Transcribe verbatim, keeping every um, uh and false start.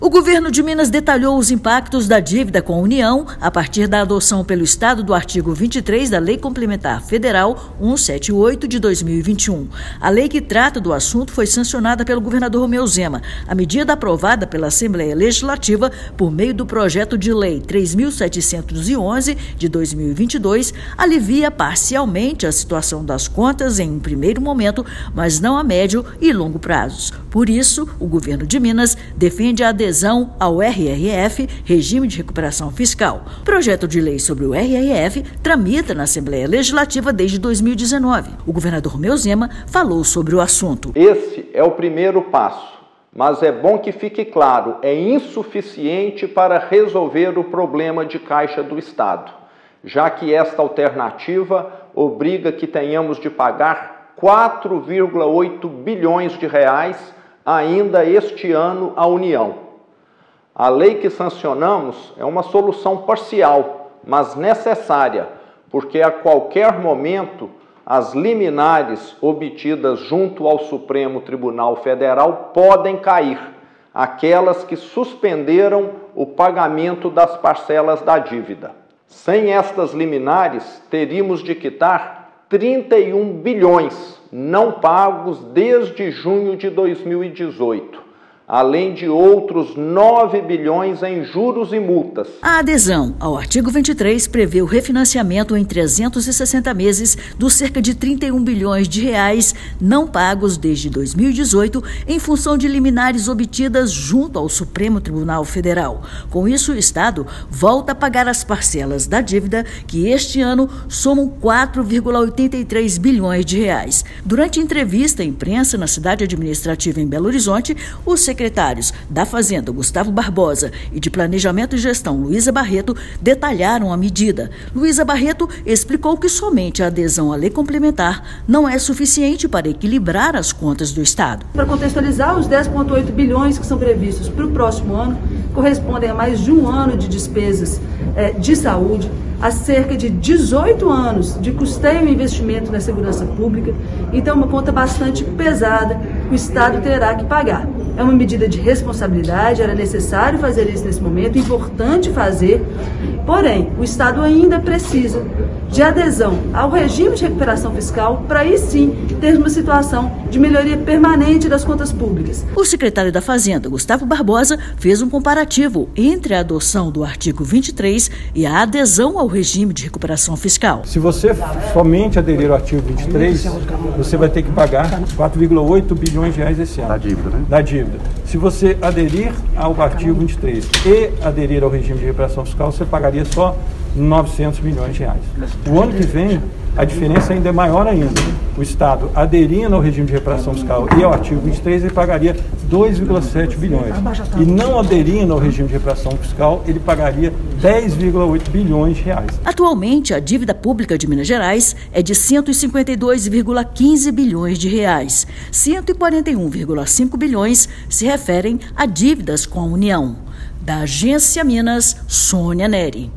O governo de Minas detalhou os impactos da dívida com a União a partir da adoção pelo Estado do artigo vinte e três da Lei Complementar Federal cento e setenta e oito de dois mil e vinte e um. A lei que trata do assunto foi sancionada pelo governador Romeu Zema. A medida aprovada pela Assembleia Legislativa por meio do projeto de lei três mil setecentos e onze de dois mil e vinte e dois alivia parcialmente a situação das contas em um primeiro momento, mas não a médio e longo prazos. Por isso, o governo de Minas defende a adesão ao R R F, Regime de Recuperação Fiscal. O projeto de lei sobre o R R F tramita na Assembleia Legislativa desde dois mil e dezenove. O governador Romeu Zema falou sobre o assunto. Esse é o primeiro passo, mas é bom que fique claro, é insuficiente para resolver o problema de caixa do Estado, já que esta alternativa obriga que tenhamos de pagar quatro vírgula oito bilhões de reais ainda este ano à União. A lei que sancionamos é uma solução parcial, mas necessária, porque a qualquer momento as liminares obtidas junto ao Supremo Tribunal Federal podem cair, aquelas que suspenderam o pagamento das parcelas da dívida. Sem estas liminares, teríamos de quitar trinta e um bilhões não pagos desde junho de dois mil e dezoito. Além de outros nove bilhões em juros e multas. A adesão ao artigo vinte e três prevê o refinanciamento em trezentos e sessenta meses dos cerca de trinta e um bilhões de reais não pagos desde dois mil e dezoito em função de liminares obtidas junto ao Supremo Tribunal Federal. Com isso, o Estado volta a pagar as parcelas da dívida que este ano somam quatro vírgula oitenta e três bilhões de reais. Durante entrevista à imprensa na cidade administrativa em Belo Horizonte, o secretário secretários da Fazenda, Gustavo Barbosa, e de Planejamento e Gestão, Luísa Barreto, detalharam a medida. Luísa Barreto explicou que somente a adesão à lei complementar não é suficiente para equilibrar as contas do Estado. Para contextualizar, os dez vírgula oito bilhões que são previstos para o próximo ano correspondem a mais de um ano de despesas eh, de saúde, a cerca de dezoito anos de custeio e investimento na segurança pública. Então, uma conta bastante pesada que o Estado terá que pagar. É uma medida de responsabilidade, era necessário fazer isso nesse momento, importante fazer, porém, o Estado ainda precisa de adesão ao regime de recuperação fiscal para aí sim ter uma situação de melhoria permanente das contas públicas. O secretário da Fazenda, Gustavo Barbosa, fez um comparativo entre a adoção do artigo vinte e três e a adesão ao regime de recuperação fiscal. Se você somente aderir ao artigo vinte e três, você vai ter que pagar quatro vírgula oito bilhões de reais esse ano. Da dívida, né? Da dívida. Se você aderir ao artigo vinte e três e aderir ao regime de recuperação fiscal, você pagaria só novecentos milhões de reais. O ano que vem, a diferença ainda é maior ainda. O Estado, aderindo ao regime de recuperação fiscal e ao artigo vinte e três, ele pagaria dois vírgula sete bilhões. E não aderindo ao regime de recuperação fiscal, ele pagaria dez vírgula oito bilhões de reais. Atualmente, a dívida pública de Minas Gerais é de cento e cinquenta e dois vírgula quinze bilhões de reais. cento e quarenta e um vírgula cinco bilhões se referem a dívidas com a União. Da Agência Minas, Sônia Neri.